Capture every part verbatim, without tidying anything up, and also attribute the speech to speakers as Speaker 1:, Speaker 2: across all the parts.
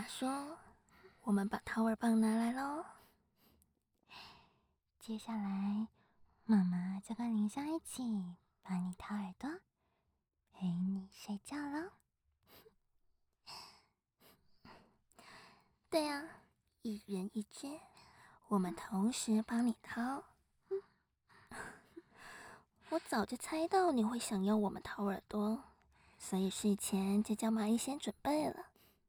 Speaker 1: 叔，我们把掏耳棒拿来咯。
Speaker 2: 接下来，妈妈就跟林香一起帮你掏耳朵，陪你睡觉咯。
Speaker 1: 对啊，一人一只，我们同时帮你掏。我早就猜到你会想要我们掏耳朵，所以事前就叫蚂蚁先准备了。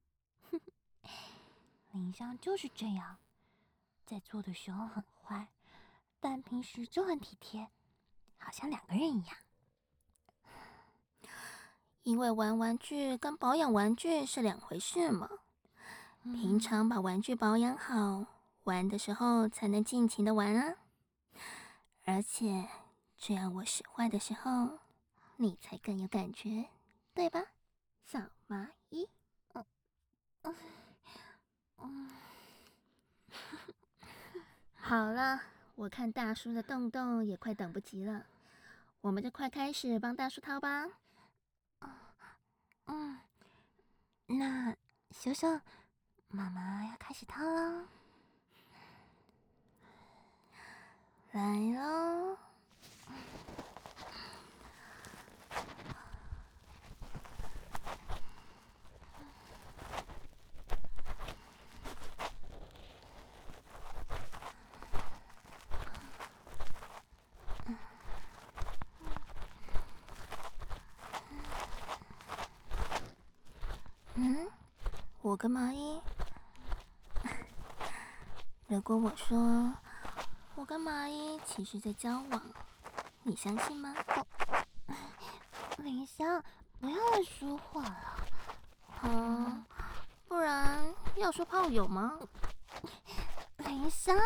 Speaker 2: 林香就是这样，在做的时候很坏，但平时就很体贴，好像两个人一样。
Speaker 1: 因为玩玩具跟保养玩具是两回事嘛。平常把玩具保养好，玩的时候才能尽情的玩啊。而且这样我使坏的时候，你才更有感觉，对吧，小蚂蚁？嗯嗯嗯。好了，我看大叔的洞洞也快等不及了，我们就快开始帮大叔掏吧。
Speaker 2: 嗯，那秀秀，妈妈要开始掏了。
Speaker 1: 来喽！嗯，我跟蚂蚁，如果我说我跟蚂蚁其实在交往，你相信吗？
Speaker 2: 林香，不要乱说话了。
Speaker 1: 嗯，不然要说炮友吗？
Speaker 2: 林香，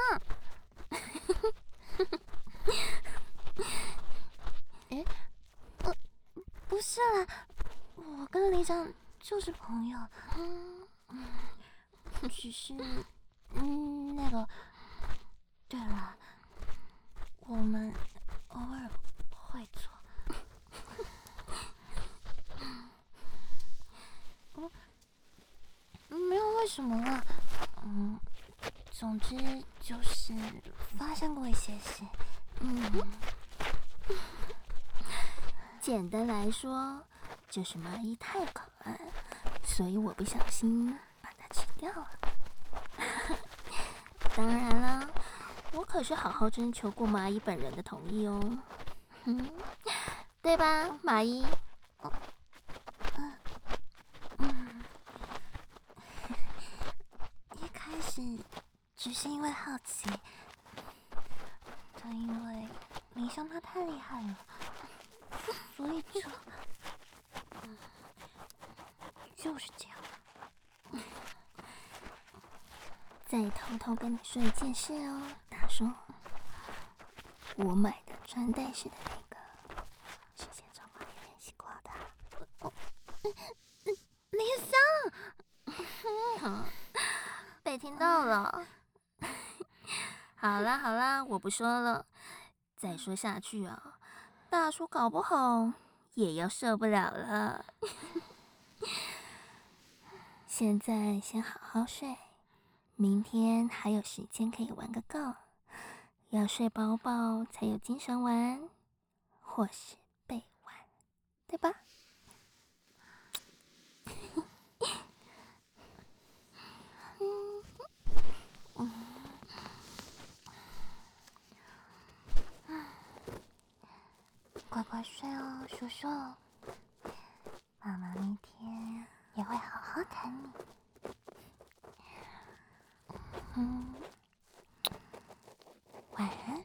Speaker 2: 哎，呃，不是啦，我跟林香就是朋友。嗯，只是，嗯，那个，对了，我们偶尔会做。嗯，没有为什么了。嗯，总之就是发生过一些事。嗯，
Speaker 1: 简单来说，就是蚂蚁太可爱，所以我不小心把它吃掉了。当然了，我可是好好征求过蚂蚁本人的同意哦。嗯，对吧，蚂蚁？
Speaker 2: 嗯，一开始只是因为好奇，但因为林香她太厉害了，所以就，嗯，就是这样。
Speaker 1: 再偷偷跟你说一件事哦，大叔，我买的穿戴式的那个是先找蚂蚁练习过的。
Speaker 2: 哦，林香，
Speaker 1: 被听到了。好啦好啦，我不说了。再说下去啊，大叔搞不好也要受不了了。现在先好好睡，明天还有时间可以玩个够。要睡饱饱才有精神玩，或是被玩，对吧？
Speaker 2: 乖乖睡哦，叔叔。妈妈明天也会好好疼你。嗯，晚安。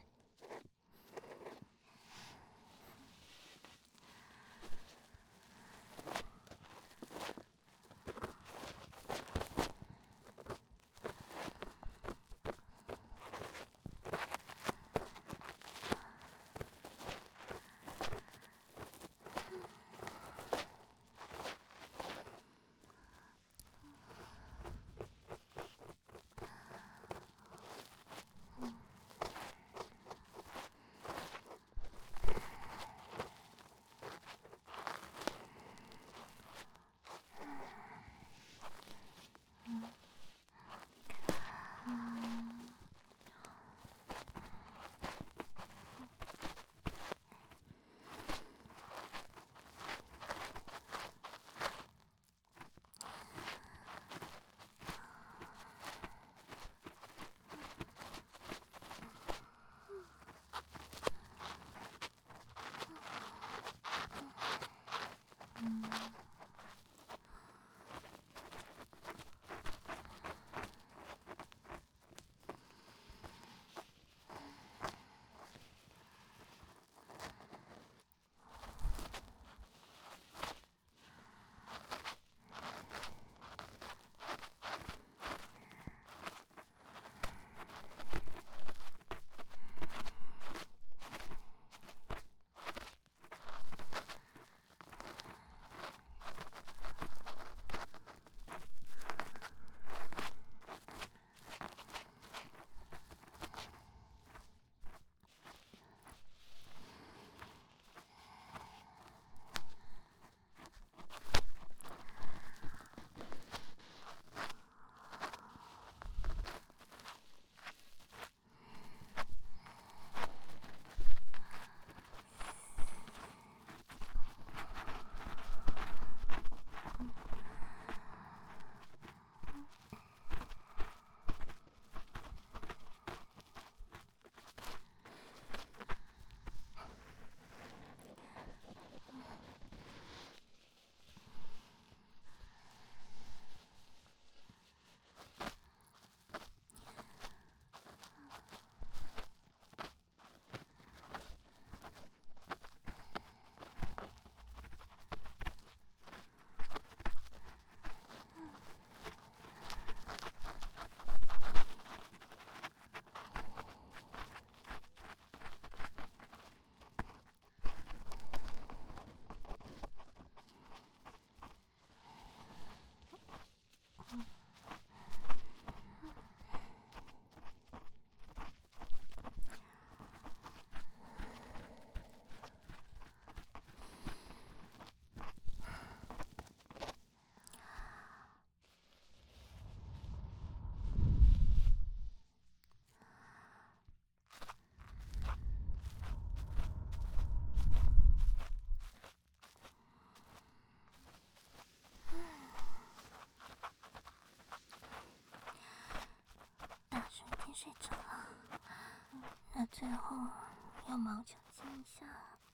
Speaker 1: 最后要毛球亲一下。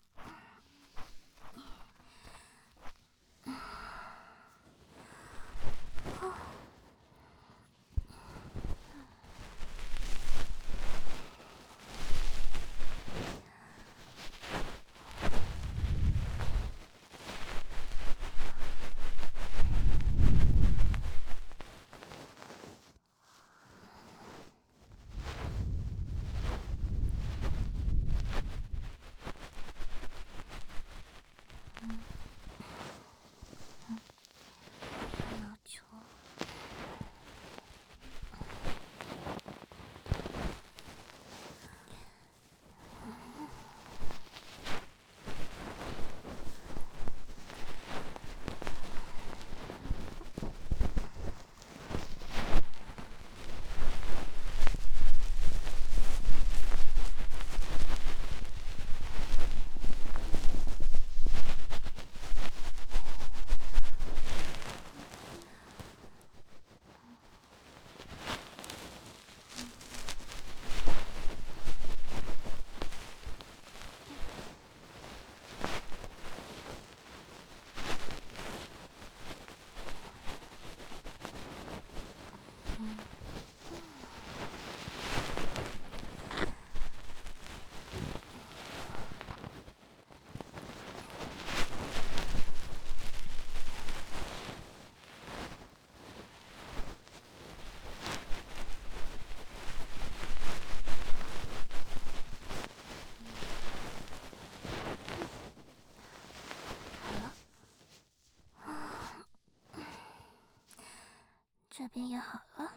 Speaker 1: 这边也好了。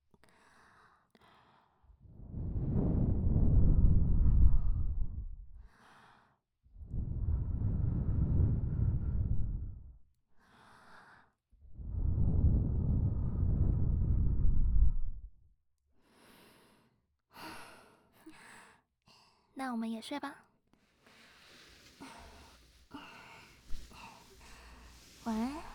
Speaker 1: 那我们也睡吧。晚安。